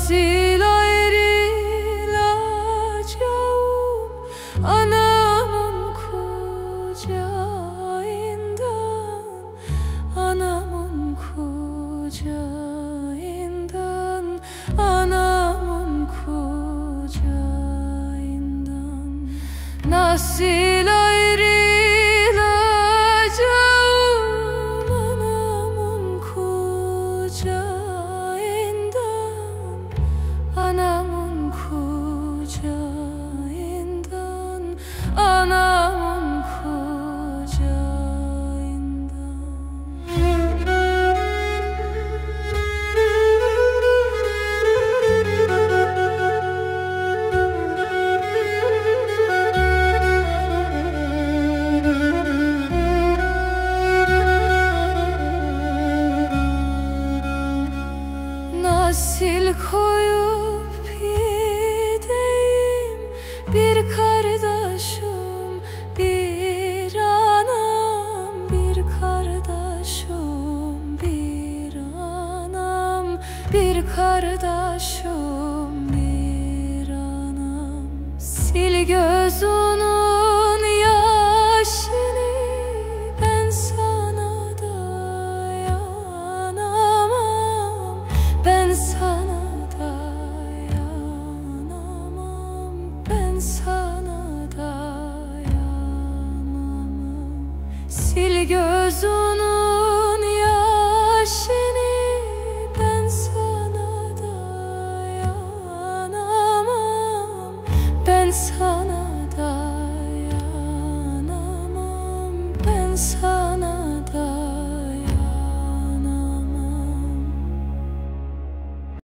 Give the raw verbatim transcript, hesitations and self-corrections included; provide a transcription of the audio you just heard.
Nasıl ayrılacağım anamın kucağından, anamın kucağından, anamın kucağından. Nasıl ayrılacağım anamın kucağından, anamın kucağından, anamın Nasıl koyup gideyim bir kardeşim, bir anam, bir kardeşim, bir anam, bir kardeşim, bir anam. Sil gözünün yaşını, ben sana dayanamam, ben sana dayanamam, ben sana dayanamam. Sil gözünün yaşını, ben sana dayanamam, ben sana dayanamam, ben sana